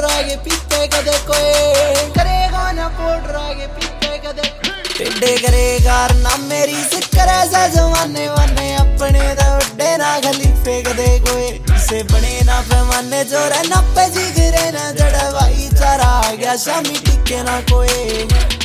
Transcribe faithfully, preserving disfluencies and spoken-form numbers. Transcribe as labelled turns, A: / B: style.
A: Powder आगे पीते कदे कोई करेगा ना पाउडर आगे पीते कदे टेढ़े करेगा ना मेरी सिक्कर ऐसा जमाने वाने अपने तो बड़े ना खलीफे कदे कोई से बने ना पैमाने जोर ना पे जिगरे ना जड़ा भाईचारा आ गया शामी टिके ना कोई।